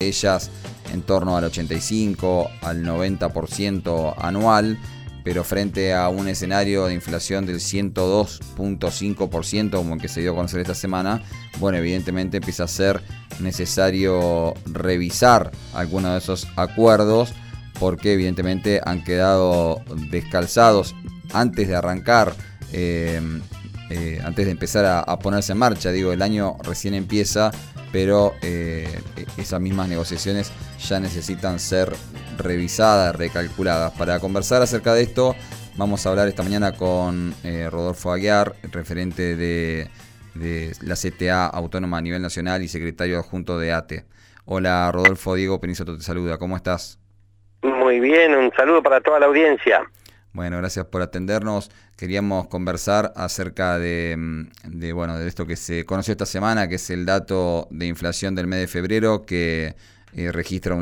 ellas en torno al 85, al 90% anual, pero frente a un escenario de inflación del 102.5%, como el que se dio a conocer esta semana, bueno, evidentemente empieza a ser necesario revisar algunos de esos acuerdos, porque evidentemente han quedado descalzados antes de arrancar, antes de empezar a ponerse en marcha. Digo, el año recién empieza, pero esas mismas negociaciones ya necesitan ser revisadas, recalculadas. Para conversar acerca de esto, vamos a hablar esta mañana con Rodolfo Aguiar, referente de la CTA Autónoma a nivel nacional y secretario adjunto de ATE. Hola Rodolfo, Diego Penisoto te saluda, ¿cómo estás? Muy bien, un saludo para toda la audiencia. Bueno, gracias por atendernos. Queríamos conversar acerca de esto que se conoció esta semana, que es el dato de inflación del mes de febrero, que registra un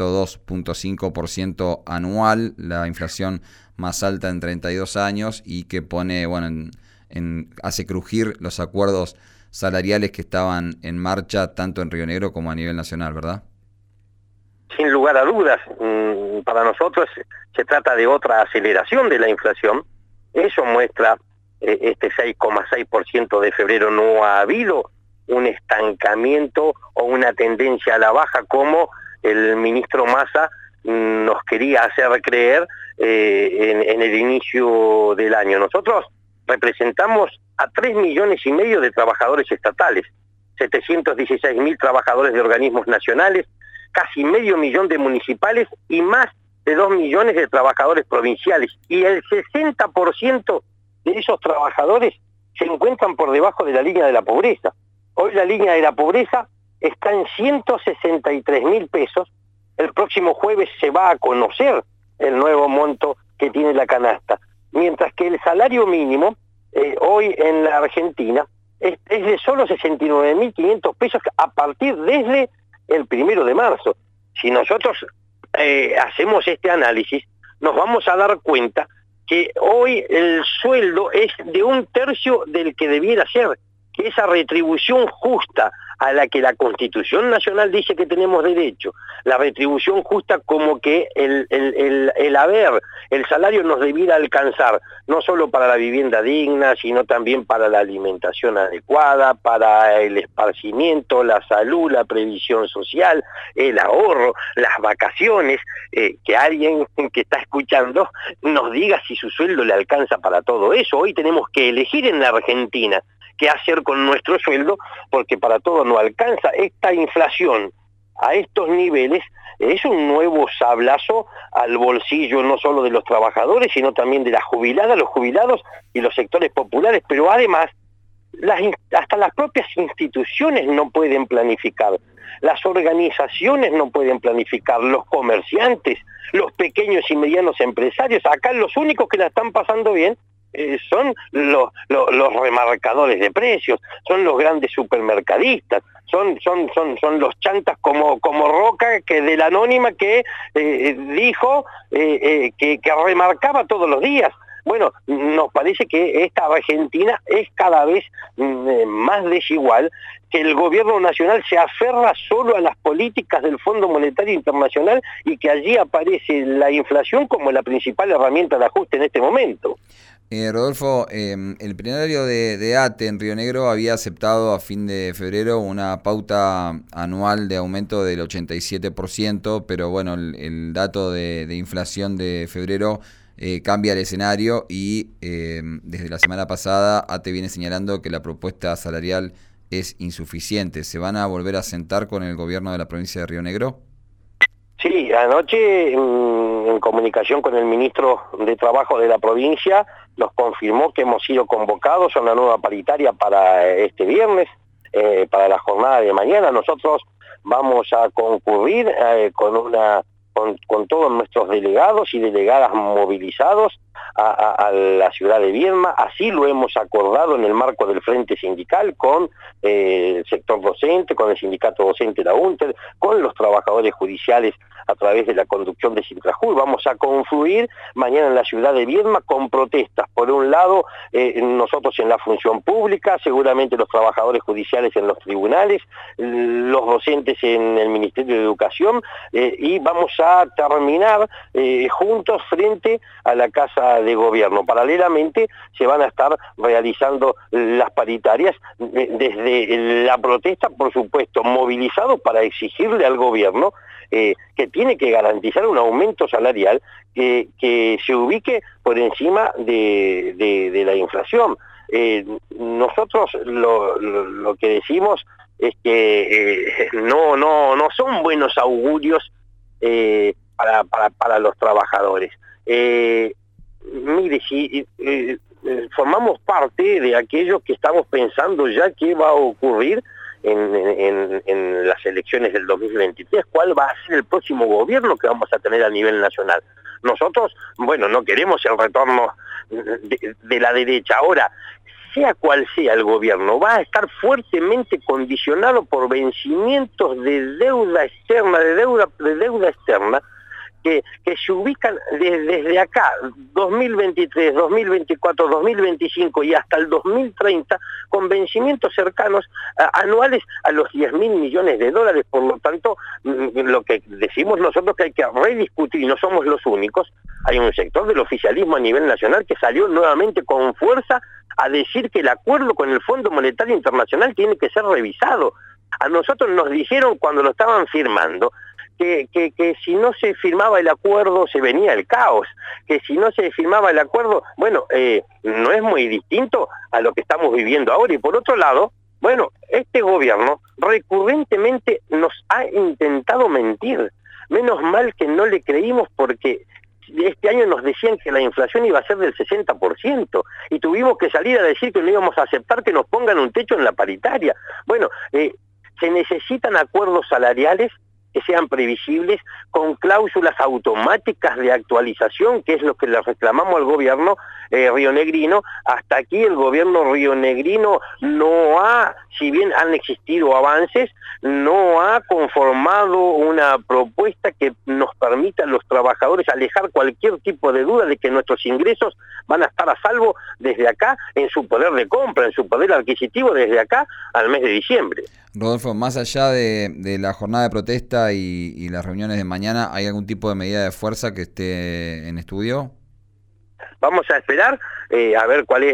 102.5% anual, la inflación más alta en 32 años y que pone, hace crujir los acuerdos salariales que estaban en marcha tanto en Río Negro como a nivel nacional, ¿verdad? Sin lugar a dudas, para nosotros se trata de otra aceleración de la inflación. Eso muestra este 6,6% de febrero. No ha habido un estancamiento o una tendencia a la baja como el ministro Massa nos quería hacer creer en el inicio del año. Nosotros representamos a 3,5 millones de trabajadores estatales, 716.000 trabajadores de organismos nacionales, casi 500.000 de municipales y más de 2 millones de trabajadores provinciales. Y el 60% de esos trabajadores se encuentran por debajo de la línea de la pobreza. Hoy la línea de la pobreza está en 163.000 pesos. El próximo jueves se va a conocer el nuevo monto que tiene la canasta. Mientras que el salario mínimo hoy en la Argentina es de solo 69.500 pesos a partir desde el 1 de marzo. Si nosotros hacemos este análisis, nos vamos a dar cuenta que hoy el sueldo es de 1/3 del que debiera ser, que esa retribución justa a la que la Constitución Nacional dice que tenemos derecho, la retribución justa como que el salario nos debiera alcanzar, no solo para la vivienda digna, sino también para la alimentación adecuada, para el esparcimiento, la salud, la previsión social, el ahorro, las vacaciones, que alguien que está escuchando nos diga si su sueldo le alcanza para todo eso. Hoy tenemos que elegir en la Argentina qué hacer con nuestro sueldo, porque para todo no alcanza. Esta inflación a estos niveles es un nuevo sablazo al bolsillo no solo de los trabajadores, sino también de las jubiladas, los jubilados y los sectores populares, pero además hasta las propias instituciones no pueden planificar, las organizaciones no pueden planificar, los comerciantes, los pequeños y medianos empresarios. Acá los únicos que la están pasando bien son los remarcadores de precios, son los grandes supermercadistas, son los chantas como Roca, que de la anónima que dijo que remarcaba todos los días. Bueno, nos parece que esta Argentina es cada vez más desigual, que el gobierno nacional se aferra solo a las políticas del Fondo Monetario Internacional y que allí aparece la inflación como la principal herramienta de ajuste en este momento. Rodolfo, el plenario de ATE en Río Negro había aceptado a fin de febrero una pauta anual de aumento del 87%, pero bueno, el dato de inflación de febrero cambia el escenario y desde la semana pasada ATE viene señalando que la propuesta salarial es insuficiente. ¿Se van a volver a sentar con el gobierno de la provincia de Río Negro? Sí, anoche en comunicación con el ministro de Trabajo de la provincia nos confirmó que hemos sido convocados a una nueva paritaria para este viernes, para la jornada de mañana. Nosotros vamos a concurrir con todos nuestros delegados y delegadas movilizados a la ciudad de Viedma, así lo hemos acordado en el marco del Frente Sindical con el sector docente, con el sindicato docente de la UNTER, con los trabajadores judiciales a través de la conducción de Sintrajul. Vamos a confluir mañana en la ciudad de Viedma con protestas. Por un lado, nosotros en la función pública, seguramente los trabajadores judiciales en los tribunales, los docentes en el Ministerio de Educación, y vamos a terminar juntos frente a la Casa de Gobierno. Paralelamente se van a estar realizando las paritarias desde la protesta, por supuesto, movilizados para exigirle al gobierno que tiene que garantizar un aumento salarial que se ubique por encima de la inflación. Nosotros lo que decimos es que no son buenos augurios para los trabajadores. Mire, si formamos parte de aquellos que estamos pensando ya qué va a ocurrir en las elecciones del 2023, cuál va a ser el próximo gobierno que vamos a tener a nivel nacional. Nosotros, bueno, no queremos el retorno de la derecha. Ahora, sea cual sea el gobierno, va a estar fuertemente condicionado por vencimientos de deuda externa, que se ubican desde acá, 2023, 2024, 2025 y hasta el 2030, con vencimientos cercanos anuales a los 10.000 millones de dólares. Por lo tanto, lo que decimos nosotros que hay que rediscutir, y no somos los únicos, hay un sector del oficialismo a nivel nacional que salió nuevamente con fuerza a decir que el acuerdo con el Fondo Monetario Internacional tiene que ser revisado. A nosotros nos dijeron cuando lo estaban firmando que si no se firmaba el acuerdo se venía el caos, que si no se firmaba el acuerdo, bueno, no es muy distinto a lo que estamos viviendo ahora. Y por otro lado, bueno, este gobierno recurrentemente nos ha intentado mentir. Menos mal que no le creímos, porque este año nos decían que la inflación iba a ser del 60% y tuvimos que salir a decir que no íbamos a aceptar que nos pongan un techo en la paritaria. Bueno, se necesitan acuerdos salariales que sean previsibles, con cláusulas automáticas de actualización, que es lo que le reclamamos al gobierno rionegrino. Hasta aquí el gobierno rionegrino no ha, si bien han existido avances, no ha conformado una propuesta que nos permita a los trabajadores alejar cualquier tipo de duda de que nuestros ingresos van a estar a salvo desde acá, en su poder de compra, en su poder adquisitivo, desde acá al mes de diciembre. Rodolfo, más allá de la jornada de protesta y las reuniones de mañana, ¿hay algún tipo de medida de fuerza que esté en estudio? Vamos a esperar a ver cuál es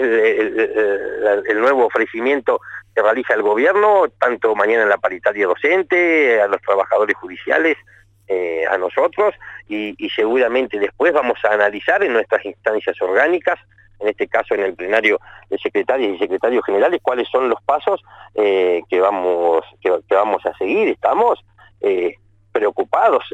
el nuevo ofrecimiento que realiza el gobierno, tanto mañana en la paritaria docente, a los trabajadores judiciales, a nosotros, y seguramente después vamos a analizar en nuestras instancias orgánicas, en este caso en el plenario de secretarios y secretarios generales, cuáles son los pasos que vamos a seguir. Estamos preocupados.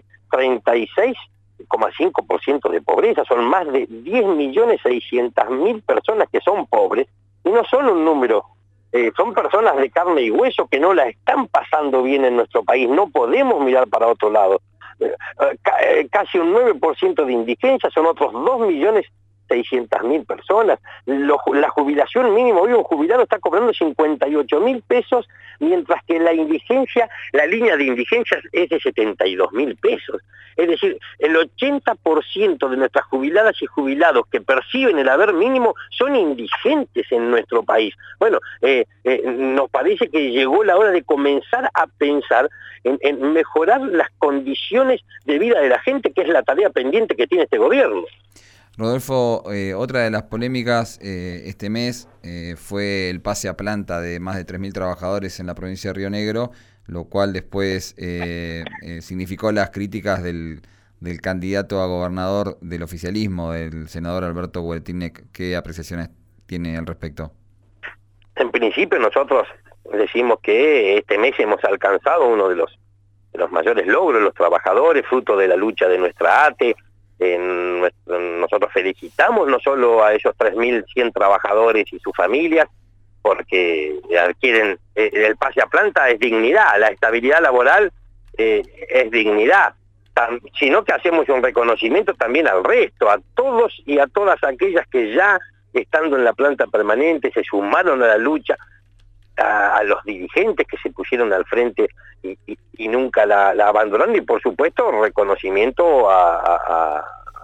36,5% de pobreza, son más de 10.600.000 personas que son pobres, y no son un número, son personas de carne y hueso que no la están pasando bien en nuestro país. No podemos mirar para otro lado. Casi un 9% de indigencia, son otros 2.600.000 personas. La jubilación mínima, hoy un jubilado está cobrando 58.000 pesos, mientras que la indigencia, la línea de indigencia es de 72.000 pesos. Es decir, el 80% de nuestras jubiladas y jubilados que perciben el haber mínimo son indigentes en nuestro país. Bueno, nos parece que llegó la hora de comenzar a pensar en mejorar las condiciones de vida de la gente, que es la tarea pendiente que tiene este gobierno. Rodolfo, otra de las polémicas este mes fue el pase a planta de más de 3.000 trabajadores en la provincia de Río Negro, lo cual después significó las críticas del candidato a gobernador del oficialismo, del senador Alberto Gueltinec. ¿Qué apreciaciones tiene al respecto? En principio nosotros decimos que este mes hemos alcanzado uno de los mayores logros de los trabajadores, fruto de la lucha de nuestra ATE. Nosotros felicitamos no solo a esos 3.100 trabajadores y sus familias, porque adquieren el pase a planta, es dignidad, la estabilidad laboral es dignidad. sino que hacemos un reconocimiento también al resto, a todos y a todas aquellas que ya estando en la planta permanente se sumaron a la lucha, a los dirigentes que se pusieron al frente y nunca la abandonaron, y por supuesto reconocimiento a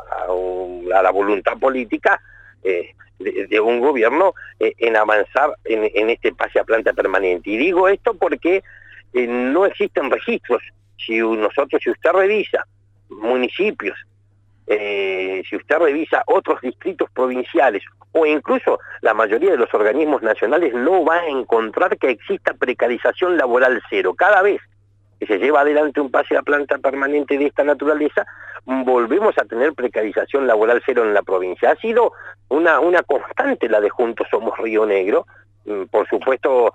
la voluntad política de un gobierno en avanzar en este pase a planta permanente. Y digo esto porque no existen registros. Si usted revisa municipios, si usted revisa otros distritos provinciales o incluso la mayoría de los organismos nacionales, no va a encontrar que exista precarización laboral cero. Cada vez que se lleva adelante un pase a planta permanente de esta naturaleza, volvemos a tener precarización laboral cero en la provincia. Ha sido una constante la de Juntos Somos Río Negro, por supuesto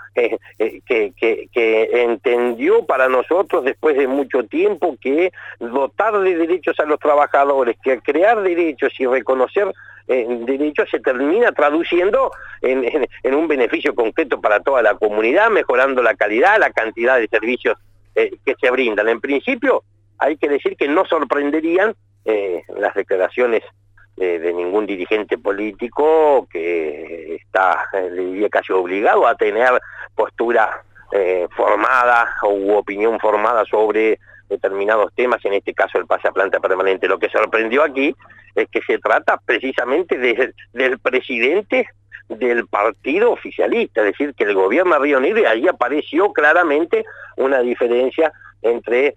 que entendió para nosotros después de mucho tiempo que dotar de derechos a los trabajadores, que crear derechos y reconocer derechos se termina traduciendo en un beneficio concreto para toda la comunidad, mejorando la calidad, la cantidad de servicios que se brindan. En principio hay que decir que no sorprenderían las declaraciones de ningún dirigente político que está, le diría, casi obligado a tener postura formada u opinión formada sobre determinados temas, en este caso el pase a planta permanente. Lo que sorprendió aquí es que se trata precisamente del presidente del partido oficialista, es decir, que el gobierno de Río Negro, y ahí apareció claramente una diferencia entre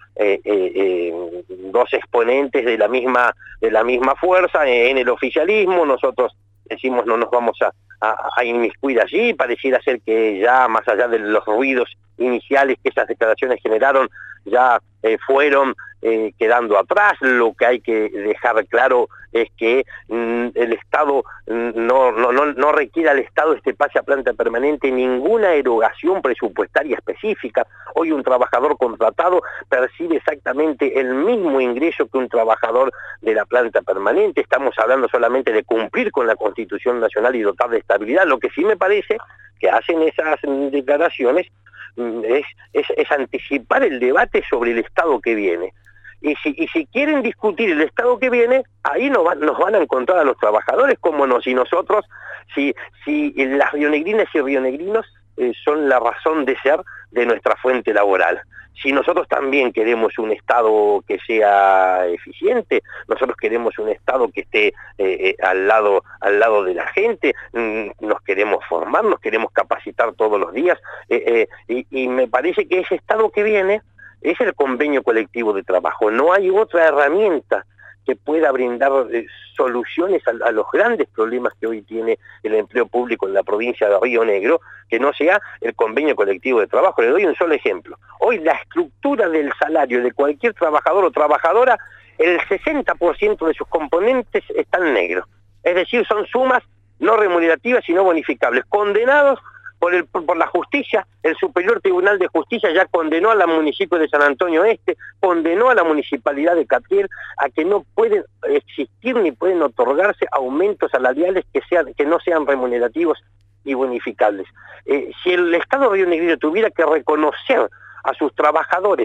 dos exponentes de la misma fuerza en el oficialismo. Nosotros decimos no nos vamos a inmiscuir allí, pareciera ser que ya más allá de los ruidos iniciales que esas declaraciones generaron, ya fueron quedando atrás. Lo que hay que dejar claro es que el Estado no requiere al Estado este pase a planta permanente ninguna erogación presupuestaria específica. Hoy un trabajador contratado percibe exactamente el mismo ingreso que un trabajador de la planta permanente. Estamos hablando solamente de cumplir con la Constitución Nacional y dotar de estabilidad. Lo que sí me parece que hacen esas declaraciones es anticipar el debate sobre el Estado que viene. Y si quieren discutir el Estado que viene, ahí nos van a encontrar a los trabajadores, como no, si nosotros, si las rionegrinas y rionegrinos son la razón de ser de nuestra fuente laboral. Si nosotros también queremos un Estado que sea eficiente, nosotros queremos un Estado que esté al lado de la gente, nos queremos formar, nos queremos capacitar todos los días, y me parece que ese Estado que viene es el convenio colectivo de trabajo. No hay otra herramienta que pueda brindar soluciones a los grandes problemas que hoy tiene el empleo público en la provincia de Río Negro, que no sea el convenio colectivo de trabajo. Le doy un solo ejemplo. Hoy la estructura del salario de cualquier trabajador o trabajadora, el 60% de sus componentes están negros. Es decir, son sumas no remunerativas sino bonificables, condenados por la justicia. El Superior Tribunal de Justicia ya condenó a la municipio de San Antonio Este, condenó a la municipalidad de Catriel a que no pueden existir ni pueden otorgarse aumentos salariales que no sean remunerativos y bonificables. Si el Estado rionegrino tuviera que reconocer a sus trabajadores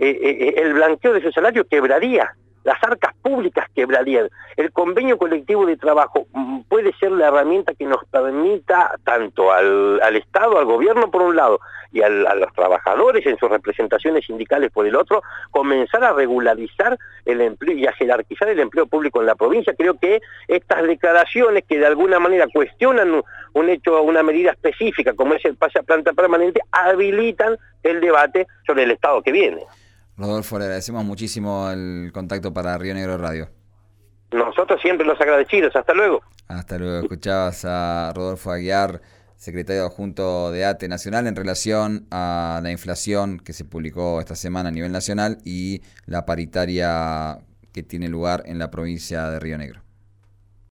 el blanqueo de su salario, quebraría. Las arcas públicas quebrarían. El convenio colectivo de trabajo puede ser la herramienta que nos permita tanto al Estado, al gobierno por un lado, y a los trabajadores en sus representaciones sindicales por el otro, comenzar a regularizar el empleo y a jerarquizar el empleo público en la provincia. Creo que estas declaraciones que de alguna manera cuestionan un hecho, una medida específica como es el pase a planta permanente, habilitan el debate sobre el Estado que viene. Rodolfo, le agradecemos muchísimo el contacto para Río Negro Radio. Nosotros siempre los agradecidos. Hasta luego. Hasta luego. Escuchabas a Rodolfo Aguiar, secretario adjunto de ATE Nacional, en relación a la inflación que se publicó esta semana a nivel nacional y la paritaria que tiene lugar en la provincia de Río Negro.